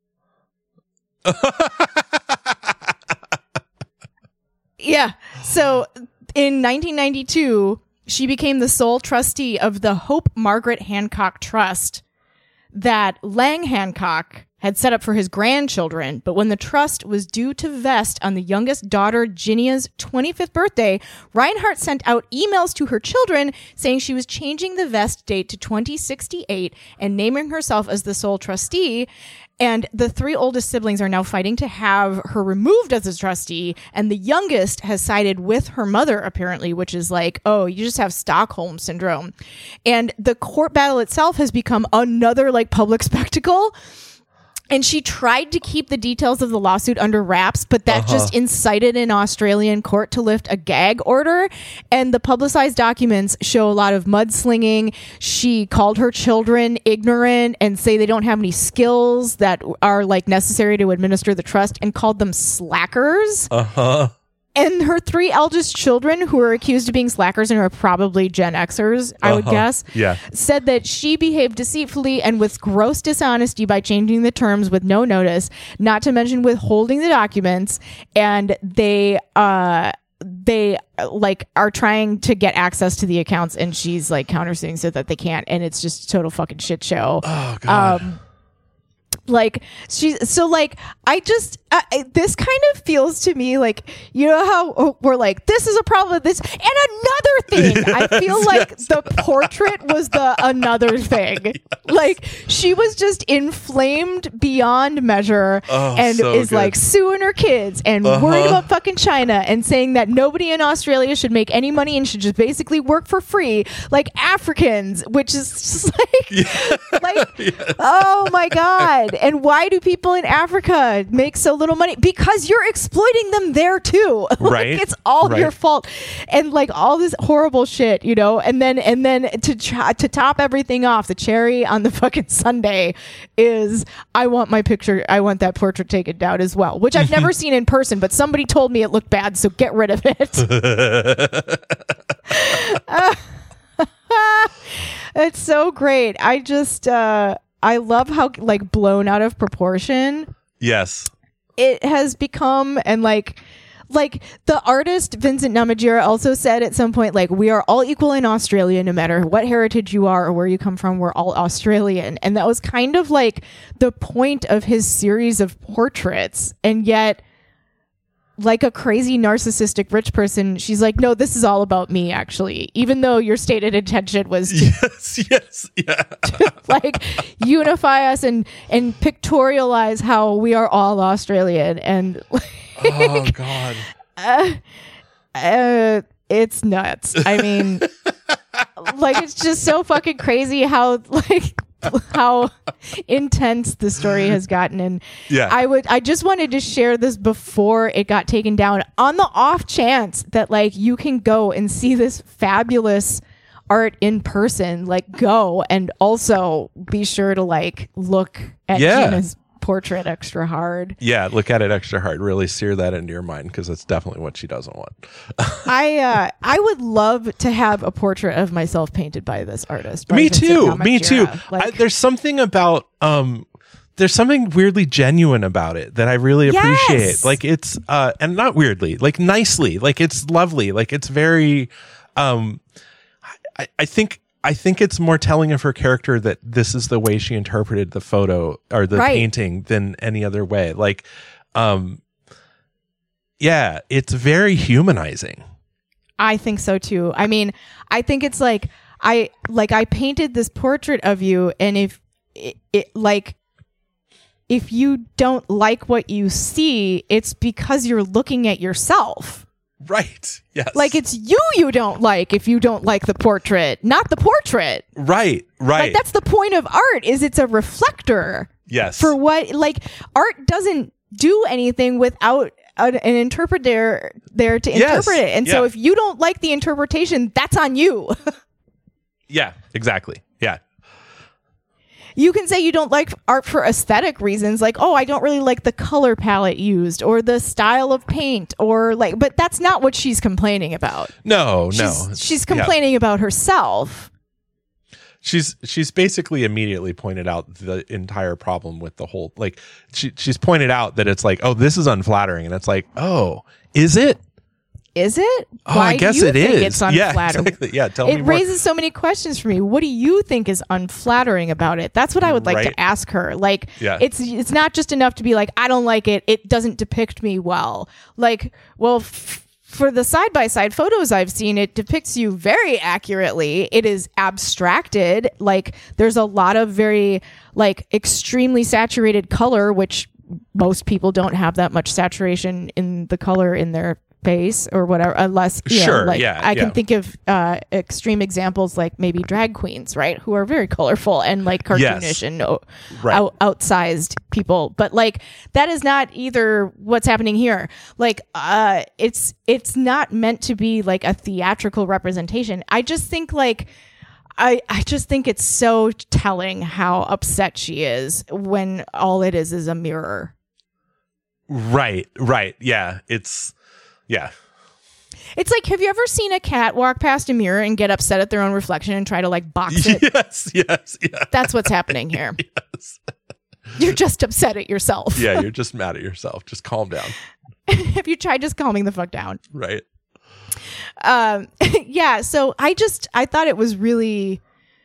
B: Yeah. So in nineteen ninety-two, she became the sole trustee of the Hope Margaret Hancock Trust that Lang Hancock had set up for his grandchildren. But when the trust was due to vest on the youngest daughter, Ginnia's twenty-fifth birthday, Reinhardt sent out emails to her children saying she was changing the vest date to twenty sixty-eight and naming herself as the sole trustee. And the three oldest siblings are now fighting to have her removed as a trustee. And the youngest has sided with her mother, apparently, which is like, oh, you just have Stockholm syndrome. And the court battle itself has become another like public spectacle. And she tried to keep the details of the lawsuit under wraps, but that uh-huh. just incited an Australian court to lift a gag order. And the publicized documents show a lot of mudslinging. She called her children ignorant and say they don't have any skills that are like necessary to administer the trust, and called them slackers.
C: Uh-huh.
B: and her three eldest children, who are accused of being slackers and are probably Gen Xers, I would
C: Uh-huh.
B: guess,
C: Yeah.
B: said that she behaved deceitfully and with gross dishonesty by changing the terms with no notice, not to mention withholding the documents. And they, uh, they uh, like are trying to get access to the accounts, and she's like countersuing so that they can't. And it's just a total fucking shit show.
C: Oh God.
B: Um, like she so like I just uh, this kind of feels to me like, you know how we're like, this is a problem with this, and another thing. I feel like
C: yes.
B: the portrait was the another thing. Yes. Like she was just inflamed beyond measure,
C: Oh,
B: and
C: so
B: is
C: good.
B: like suing her kids and
C: Uh-huh.
B: worried about fucking China and saying that nobody in Australia should make any money and should just basically work for free like Africans, which is just like
C: Yeah.
B: like
C: Yes.
B: oh my God. And why do people in Africa make so little money? Because you're exploiting them there too. Like,
C: Right.
B: it's all
C: Right.
B: your fault. And like all this horrible shit, you know, and then and then to try, to top everything off, the cherry on the fucking sundae is I want my picture, I want that portrait taken down as well, which I've never seen in person, but somebody told me it looked bad, so get rid of it. uh, it's so great. I just uh I love how like blown out of proportion
C: Yes.
B: it has become, and like like the artist Vincent Namatjira also said at some point, like, we are all equal in Australia, no matter what heritage you are or where you come from, we're all Australian. And that was kind of like the point of his series of portraits. And yet, like a crazy narcissistic rich person, she's like, no, this is all about me, actually, even though your stated intention was to
C: Yes. Yes. Yeah.
B: like unify us and and pictorialize how we are all Australian. And
C: Oh God.
B: uh, uh, it's nuts. I mean, like, it's just so fucking crazy how like how intense the story has gotten. And
C: Yeah.
B: I would I just wanted to share this before it got taken down, on the off chance that like you can go and see this fabulous art in person. Like, go, and also be sure to like look at
C: Yeah.
B: Gina's portrait extra hard.
C: Yeah. Look at it extra hard. Really sear that into your mind, because that's definitely what she doesn't want.
B: I uh, I would love to have a portrait of myself painted by this artist. by
C: Me
B: Vincent
C: too. Me too.
B: Namatjira. Like,
C: I, there's something about um there's something weirdly genuine about it that I really
B: Yes!
C: appreciate. Like, it's uh and not weirdly, like nicely, like it's lovely, like it's very um I, I think I think it's more telling of her character that this is the way she interpreted the photo or the
B: Right.
C: painting than any other way. Like, um yeah, it's very humanizing.
B: I think so too. I mean, I think it's like I like I painted this portrait of you, and if it, it like if you don't like what you see, it's because you're looking at yourself.
C: Right. Yes.
B: Like, it's you you don't like if you don't like the portrait, not the portrait.
C: right, right.
B: Like, that's the point of art, is it's a reflector
C: yes.
B: for what, like, art doesn't do anything without an, an interpreter there to
C: Yes,
B: interpret it. And so
C: yeah.
B: if you don't like the interpretation, that's on you.
C: Yeah, exactly. Yeah.
B: You can say you don't like art for aesthetic reasons, like, oh, I don't really like the color palette used or the style of paint, or like, but that's not what she's complaining about.
C: No,
B: She's,
C: no.
B: she's
C: Yeah.
B: complaining about herself.
C: She's she's basically immediately pointed out the entire problem with the whole, like, she she's pointed out that it's like, oh, this is unflattering, and it's like, oh, is it?
B: Is it?
C: Oh,
B: Why
C: I guess
B: do you
C: it
B: think
C: is.
B: it's
C: Yeah,
B: unflattering?
C: exactly. Yeah, tell me
B: It
C: more.
B: raises so many questions for me. What do you think is unflattering about it? That's what I would like
C: Right.
B: to ask her. Like,
C: Yeah.
B: it's it's not just enough to be like, I don't like it. It doesn't depict me well. Like, well, f- for the side by side photos I've seen, it depicts you very accurately. It is abstracted. Like, there's a lot of very like extremely saturated color, which most people don't have that much saturation in the color in their face or whatever, unless you
C: Sure,
B: know, like
C: yeah,
B: I can
C: yeah.
B: think of uh extreme examples like maybe drag queens, right, who are very colorful and like cartoonish
C: Yes.
B: and o-
C: Right.
B: out- outsized people, but like that is not either what's happening here. Like uh it's it's not meant to be like a theatrical representation. I just think like I, I just think it's so telling how upset she is when all it is is a mirror.
C: Right, right. Yeah, it's, yeah.
B: It's like, have you ever seen a cat walk past a mirror and get upset at their own reflection and try to like box it?
C: Yes, yes, yes.
B: That's what's happening here.
C: Yes.
B: You're just upset at yourself.
C: Yeah, you're just mad at yourself. Just calm down.
B: Have you tried just calming the fuck down?
C: Right.
B: Um, yeah, so I just, I thought it was really,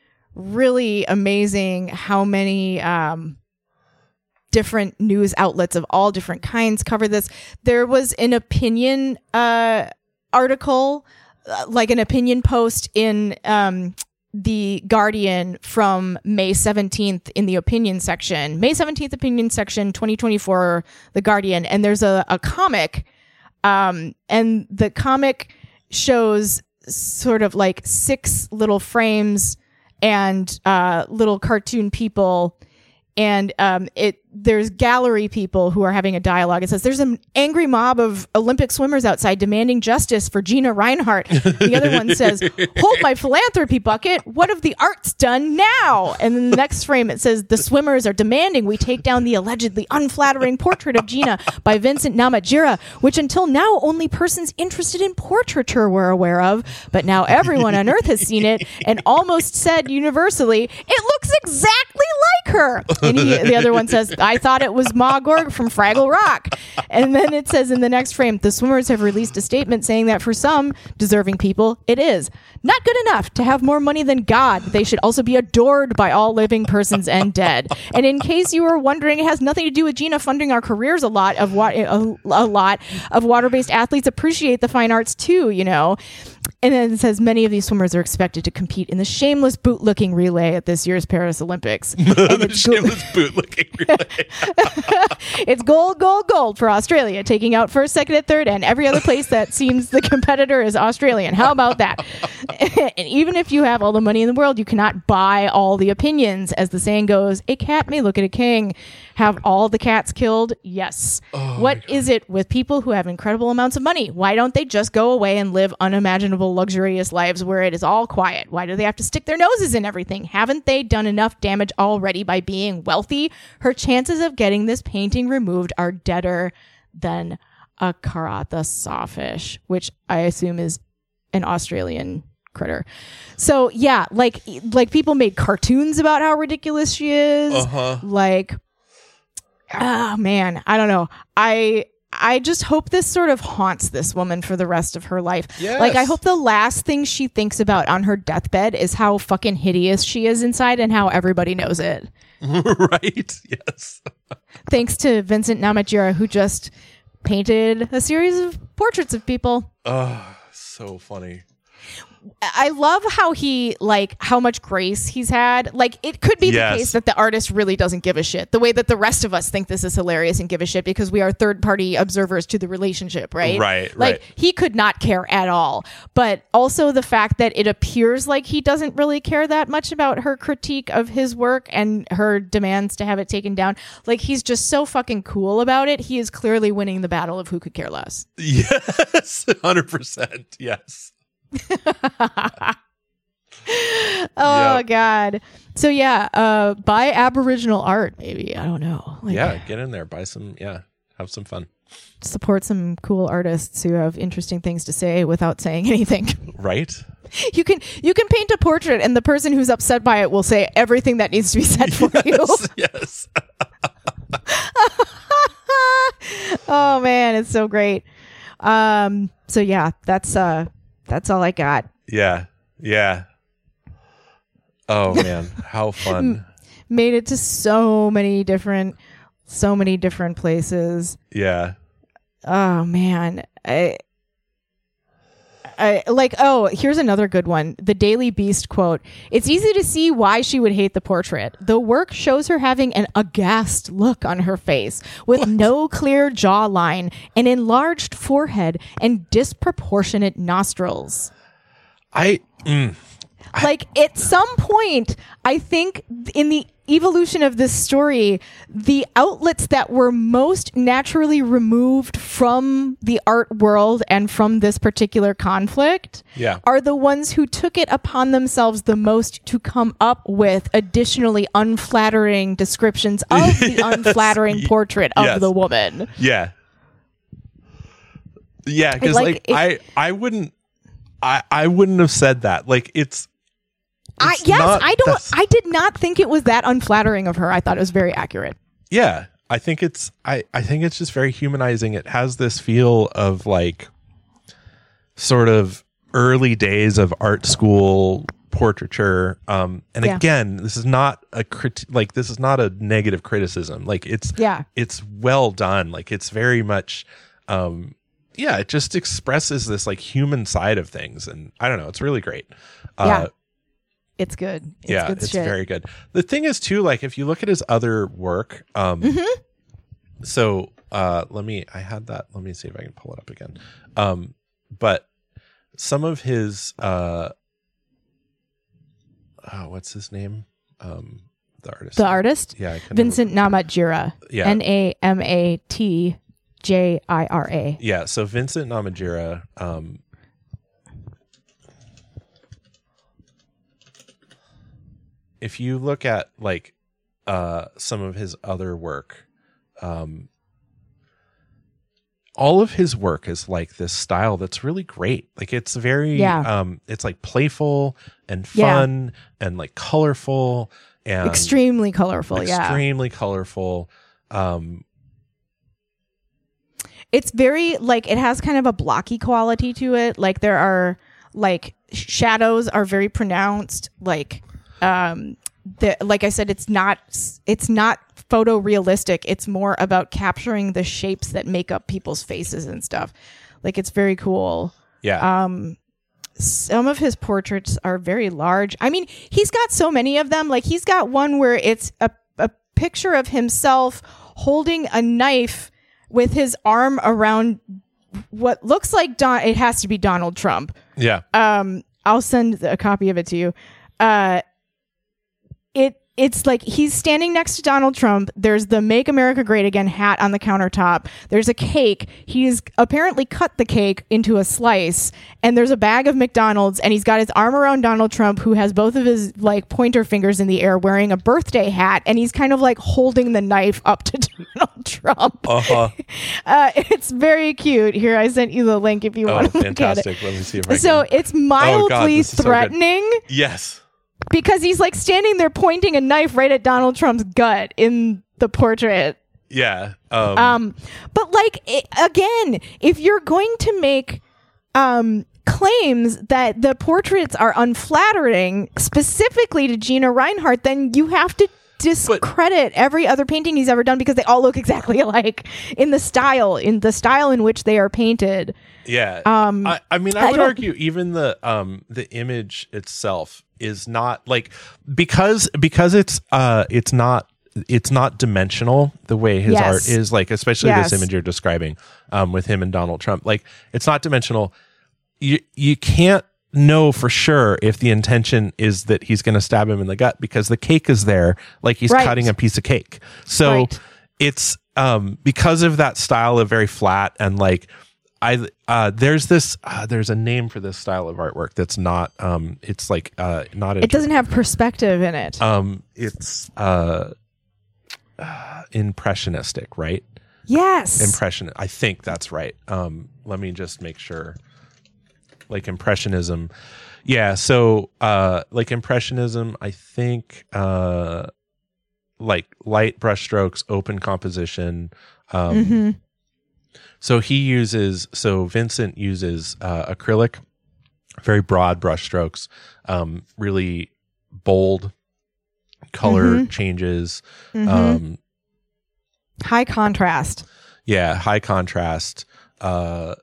B: really amazing how many um, different news outlets of all different kinds cover this. There was an opinion uh, article, uh, like an opinion post in um, the Guardian from May seventeenth in the opinion section, May seventeenth opinion section, twenty twenty-four, the Guardian. And there's a, a comic, um, and the comic shows sort of like six little frames and uh, little cartoon people. And um, it there's gallery people who are having a dialogue. It says, there's an angry mob of Olympic swimmers outside demanding justice for Gina Reinhart. The other one says, hold my philanthropy bucket. What have the arts done now? And then the next frame, it says, the swimmers are demanding we take down the allegedly unflattering portrait of Gina by Vincent Namatjira, which until now only persons interested in portraiture were aware of. But now everyone on Earth has seen it and almost said universally, it looks exactly like her. And he, the other one says, I thought it was Ma Gorg from Fraggle Rock. And then it says in the next frame, the swimmers have released a statement saying that for some deserving people, it is not good enough to have more money than God. They should also be adored by all living persons and dead. And in case you were wondering, it has nothing to do with Gina funding our careers. A lot of what a, a lot of water-based athletes appreciate the fine arts too, you know. And then it says many of these swimmers are expected to compete in the shameless boot-looking relay at this year's Paris Olympics. And
C: the
B: it's
C: shameless
B: go-
C: boot-looking relay.
B: It's gold, gold, gold for Australia, taking out first, second, and third, and every other place that seems the competitor is Australian. How about that? And even if you have all the money in the world, you cannot buy all the opinions. As the saying goes, a cat may look at a king. Have all the cats killed? Yes.
C: Oh
B: what is it with people who have incredible amounts of money? Why don't they just go away and live unimaginable, luxurious lives where it is all quiet? Why do they have to stick their noses in everything? Haven't they done enough damage already by being wealthy? Her chances of getting this painting removed are deader than a Karatha sawfish, which I assume is an Australian critter. So yeah, like like people made cartoons about how ridiculous she is.
C: Uh-huh.
B: Like, oh man, I don't know. I I just hope this sort of haunts this woman for the rest of her life.
C: Yes.
B: Like, I hope the last thing she thinks about on her deathbed is how fucking hideous she is inside and how everybody knows it.
C: Right? Yes.
B: Thanks to Vincent Namatjira, who just painted a series of portraits of people.
C: Oh, so funny.
B: I love how he, like, how much grace he's had. Like, it could be
C: Yes.
B: the case that the artist really doesn't give a shit. The way that the rest of us think this is hilarious and give a shit because we are third-party observers to the relationship, right?
C: Right,
B: Like,
C: right.
B: he could not care at all. But also the fact that it appears like he doesn't really care that much about her critique of his work and her demands to have it taken down. Like, he's just so fucking cool about it. He is clearly winning the battle of who could care less.
C: Yes. one hundred percent. Yes.
B: Oh
C: Yep.
B: God. So yeah, uh buy Aboriginal art, maybe. I don't know. Like,
C: Yeah. Get in there. Buy some. Yeah. Have some fun.
B: support some cool artists who have interesting things to say without saying anything.
C: Right?
B: You can you can paint a portrait and the person who's upset by it will say everything that needs to be said for you.
C: Yes.
B: Oh man, it's so great. Um so yeah, that's uh that's all I got.
C: Yeah. Yeah. Oh man, how fun.
B: Made it to so many different so many different places.
C: Yeah.
B: Oh man. I I like oh, here's another good one. The Daily Beast quote. It's easy to see why she would hate the portrait. The work shows her having an aghast look on her face with
C: What?
B: no clear jawline, an enlarged forehead, and disproportionate nostrils.
C: I. Mm,
B: Like at some point, I think in the evolution of this story, the outlets that were most naturally removed from the art world and from this particular conflict
C: Yeah.
B: are the ones who took it upon themselves the most to come up with additionally unflattering descriptions of the
C: Yes.
B: unflattering
C: Y-
B: portrait of
C: yes.
B: the woman.
C: yeah. Yeah, because
B: like,
C: like,
B: it-
C: I I wouldn't I I wouldn't have said that. Like it's.
B: I,
C: it's
B: yes,
C: not-
B: I don't.
C: that's-
B: I did not think it was that unflattering of her. I thought it was very accurate.
C: Yeah, I think it's I I think it's just very humanizing. It has this feel of like sort of early days of art school portraiture. Um, and
B: Yeah.
C: again, this is not a crit- like this is not a negative criticism. Like it's
B: Yeah.
C: it's well done. Like it's very much. Um, yeah, it just expresses this like human side of things, and I don't know, it's really great. Uh,
B: Yeah. It's good. It's
C: yeah,
B: good
C: it's
B: shit.
C: very good. The thing is too, like if you look at his other work, um,
B: Mm-hmm.
C: so uh, let me. I had that. Let me see if I can pull it up again. Um, but some of his, uh, oh, what's his name? Um, the artist.
B: The artist,
C: Yeah, I couldn't
B: Vincent Namatjira.
C: Yeah.
B: N A M A T J I R A.
C: Yeah, so Vincent Namatjira, um, if you look at like uh, some of his other work, um, all of his work is like this style that's really great. Like it's very,
B: Yeah.
C: um, it's like playful and
B: Yeah.
C: fun and like colorful and
B: Extremely colorful. Yeah.
C: extremely colorful. Um,
B: It's very like it has kind of a blocky quality to it. Like there are like shadows are very pronounced. Like um the like I said, it's not it's not photorealistic. It's more about capturing the shapes that make up people's faces and stuff. Like it's very cool.
C: yeah.
B: Um some of his portraits are very large. I mean, he's got so many of them. Like he's got one where it's a, a picture of himself holding a knife with his arm around what looks like Don. It has to be Donald Trump.
C: yeah.
B: Um, I'll send a copy of it to you. Uh, it it's like he's standing next to Donald Trump. There's the "Make America Great Again" hat on the countertop. There's a cake. He's apparently cut the cake into a slice, and there's a bag of McDonald's. And he's got his arm around Donald Trump, who has both of his like pointer fingers in the air, wearing a birthday hat, and he's kind of like holding the knife up to Donald Trump.
C: Uh-huh.
B: Uh, it's very cute. Here, I sent you the link if you
C: Oh,
B: want to look at it.
C: fantastic. Let me see if I
B: So
C: can.
B: it's mildly
C: this is so good.
B: threatening
C: Yes.
B: because he's like standing there pointing a knife right at Donald Trump's gut in the portrait.
C: Yeah. Um,
B: Um, but like it, again, if you're going to make um claims that the portraits are unflattering, specifically to Gina Reinhardt, then you have to discredit every other painting he's ever done because they all look exactly alike in the style, in the style in which they are painted.
C: yeah.
B: Um,
C: I, I mean, I,
B: I
C: would
B: don't-
C: argue even the um the image itself is not like because because it's uh it's not it's not dimensional the way his
B: Yes.
C: art is, like especially
B: Yes.
C: this image you're describing um with him and Donald Trump. Like it's not dimensional. You you can't know for sure if the intention is that he's going to stab him in the gut because the cake is there, like he's
B: Right.
C: cutting a piece of cake. So
B: Right.
C: it's um because of that style of very flat and like I uh there's this uh, there's a name for this style of artwork that's not um it's like uh not
B: It doesn't have perspective in it.
C: um it's uh, uh impressionistic, right?
B: Yes.
C: Impression I think that's right. Um let me just make sure. Like impressionism. Yeah, so uh like impressionism, I think uh like light brushstrokes, open composition. Um
B: Mhm.
C: So he uses so Vincent uses uh acrylic, very broad brushstrokes, um really bold color
B: Mhm.
C: changes.
B: Mhm.
C: Um
B: High contrast.
C: yeah, high contrast. Uh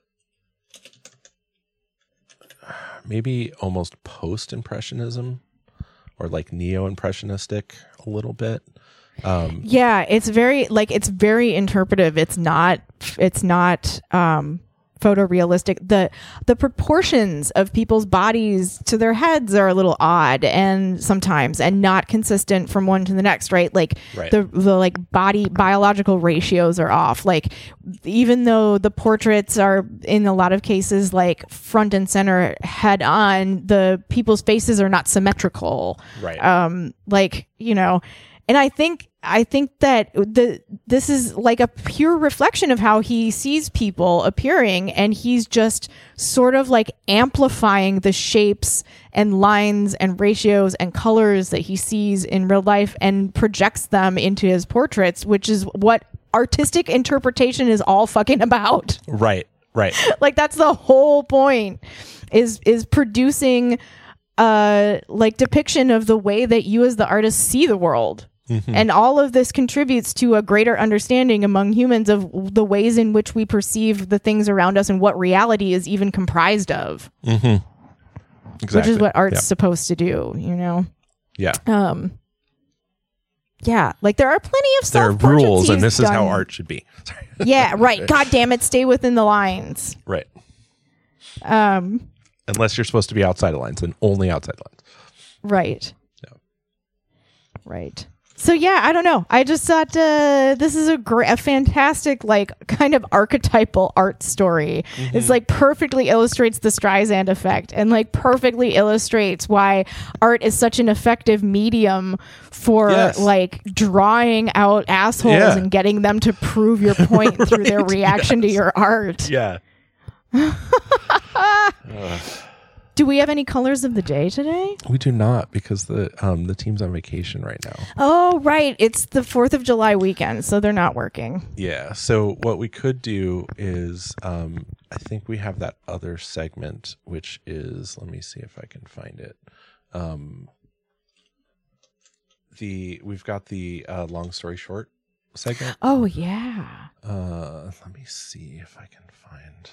C: maybe almost post-impressionism or like neo-impressionistic a little bit. Um,
B: Yeah, it's very like it's very interpretive. It's not it's not um photorealistic. The the proportions of people's bodies to their heads are a little odd and sometimes and not consistent from one to the next, right? Like
C: Right.
B: the the like body biological ratios are off. Like even though the portraits are in a lot of cases like front and center head on, the people's faces are not symmetrical.
C: right.
B: Um like, you know, and I think I think that the this is like a pure reflection of how he sees people appearing, and he's just sort of like amplifying the shapes and lines and ratios and colors that he sees in real life and projects them into his portraits, which is what artistic interpretation is all fucking about.
C: Right, right.
B: Like that's the whole point, is is producing uh like depiction of the way that you as the artist see the world. Mm-hmm. And all of this contributes to a greater understanding among humans of the ways in which we perceive the things around us and what reality is even comprised of.
C: Mm-hmm. Exactly.
B: Which is what art's
C: yeah.
B: supposed to do, you know?
C: Yeah.
B: Um. Yeah, like there are plenty of
C: There are
B: self-portraits
C: rules, and
B: he's
C: this is
B: done.
C: how art should be. Sorry.
B: Yeah, right. God damn it, stay within the lines.
C: Right.
B: Um.
C: Unless you're supposed to be outside of lines, then only outside lines.
B: Right.
C: Yeah.
B: Right. So yeah, I don't know. I just thought uh, this is a great, a fantastic, like kind of archetypal art story. Mm-hmm. It's like perfectly illustrates the Streisand effect, and like perfectly illustrates why art is such an effective medium for
C: yes.
B: like drawing out assholes
C: yeah.
B: and getting them to prove your point right. through their reaction yes. to your art.
C: Yeah. uh.
B: Do we have any colors of the day today?
C: We do not, because the um the team's on vacation right now.
B: Oh, right. It's the fourth of July weekend, so they're not working.
C: Yeah. So what we could do is um I think we have that other segment, which is, let me see if I can find it. Um the we've got the uh, long story short segment.
B: Oh yeah.
C: Uh let me see if I can find.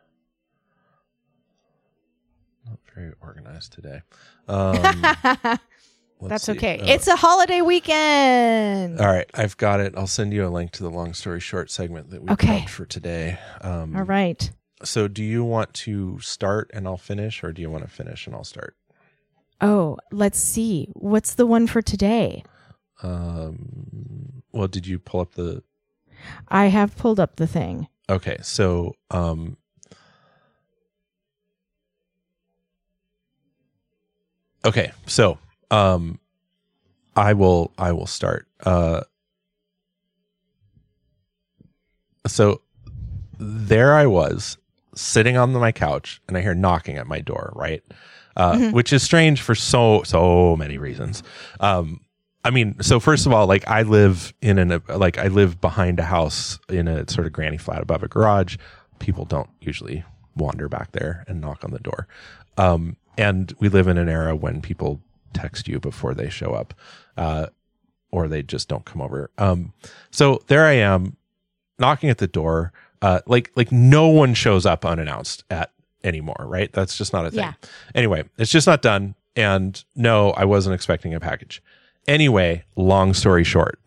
C: Not very organized today. Um,
B: That's
C: see.
B: okay.
C: Uh,
B: it's a holiday weekend.
C: All right, I've got it. I'll send you a link to the long story short segment that we
B: okay.
C: prepped for today. Um,
B: All right.
C: So, do you want to start and I'll finish, or do you want to finish and I'll start?
B: Oh, let's see. What's the one for today?
C: Um. Well, did you pull up the?
B: I have pulled up the thing.
C: Okay, so um. Okay, so um, I will I will start. Uh, so there I was sitting on my couch, and I hear knocking at my door. Right, uh, mm-hmm. which is strange for so so many reasons. Um, I mean, so first of all, like I live in an like I live behind a house in a sort of granny flat above a garage. People don't usually wander back there and knock on the door. Um, And we live in an era when people text you before they show up, uh, or they just don't come over. Um, so there I am, knocking at the door. Uh, like like no one shows up unannounced at anymore, right? That's just not a thing.
B: Yeah.
C: Anyway, it's just not done. And no, I wasn't expecting a package. Anyway, long story short.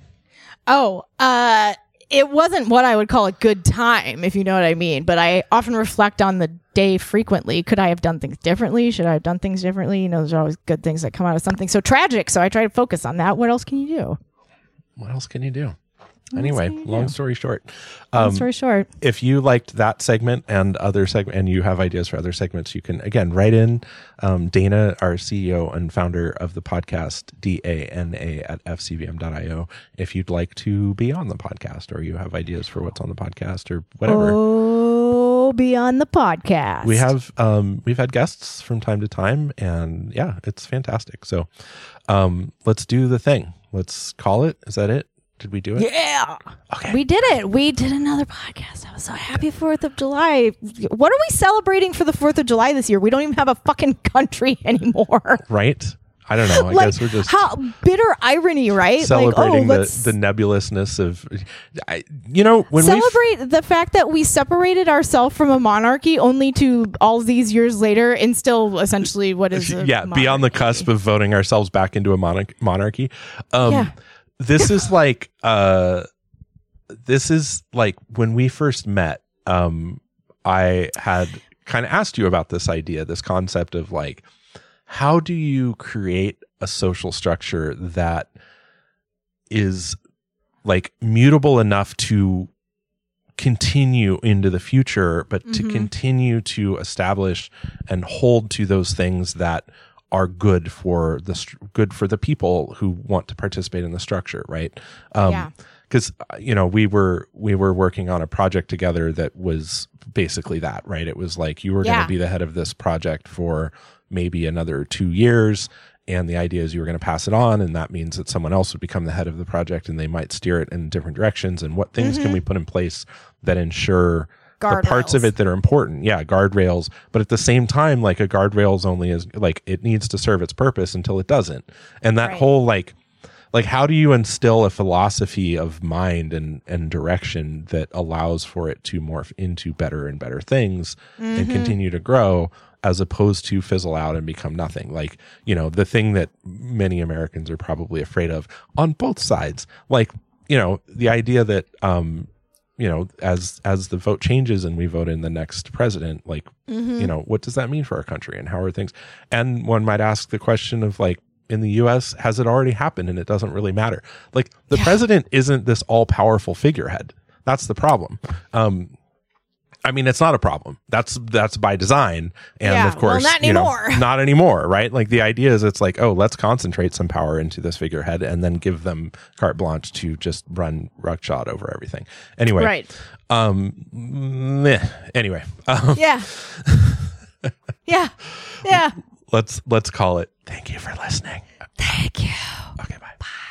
B: Oh, uh, it wasn't what I would call a good time, if you know what I mean. But I often reflect on the day frequently. Could I have done things differently? Should I have done things differently? You know, there's always good things that come out of something so tragic. So I try to focus on that. What else can you do?
C: What else can you do?
B: What
C: anyway,
B: you
C: long
B: do?
C: story short.
B: Long
C: Um,
B: story short.
C: If you liked that segment and other segment, and you have ideas for other segments, you can again write in. Um, Dana, our C E O and founder of the podcast, D A N A at F C V M dot I O, if you'd like to be on the podcast, or you have ideas for what's on the podcast, or whatever.
B: Oh, be on the podcast.
C: We have um, we've had guests from time to time, and yeah, it's fantastic. So um, let's do the thing. Let's call it. Is that it? Did we do it?
B: Yeah.
C: Okay.
B: We did it. We did another podcast. I was so happy fourth of July. What are we celebrating for the fourth of July this year? We don't even have a fucking country anymore.
C: Right? I don't know. I
B: like,
C: guess we're just
B: how bitter irony, right?
C: celebrating
B: like, oh,
C: the, the nebulousness of, I, you know, when we
B: celebrate the fact that we separated ourselves from a monarchy, only to all these years later instill essentially what is a
C: yeah,
B: monarchy.
C: be on the cusp of voting ourselves back into a monarch- monarchy. Um,
B: yeah.
C: This is like, uh, this is like when we first met. Um, I had kind of asked you about this idea, this concept of like, how do you create a social structure that is like mutable enough to continue into the future, but mm-hmm. to continue to establish and hold to those things that are good for the stru- good for the people who want to participate in the structure, right? Um,
B: Yeah.
C: Because you know we were we were working on a project together that was basically that, right? It was like you were going
B: Yeah.
C: to be the head of this project for maybe another two years, and the idea is you were going to pass it on, and that means that someone else would become the head of the project, and they might steer it in different directions. And what things
B: Mm-hmm.
C: can we put in place that ensure the parts of
B: Guardrails.
C: it that are important? Yeah, guardrails. But at the same time, like a guardrail is only as like it needs to serve its purpose until it doesn't. And that
B: Right.
C: whole like. Like, how do you instill a philosophy of mind and, and direction that allows for it to morph into better and better things and continue to grow as opposed to fizzle out and become nothing? Like, you know, the thing that many Americans are probably afraid of on both sides, like, you know, the idea that, um, you know, as as the vote changes and we vote in the next president, like, you know, what does that mean for our country and how are things? And one might ask the question of like, in the U S, has it already happened and it doesn't really matter? Like the president isn't this all powerful figurehead. That's the problem. Um, I mean, it's not a problem. That's that's by design, and
B: Yeah,
C: of course,
B: well, not
C: you know,
B: anymore.
C: not anymore, right? Like the idea is, it's like, oh, let's concentrate some power into this figurehead, and then give them carte blanche to just run ruckshot over everything. Anyway,
B: Right.
C: um, meh. anyway, um,
B: Yeah. yeah. Yeah.
C: let's let's call it. Thank you for listening.
B: Thank you.
C: Okay, bye. Bye.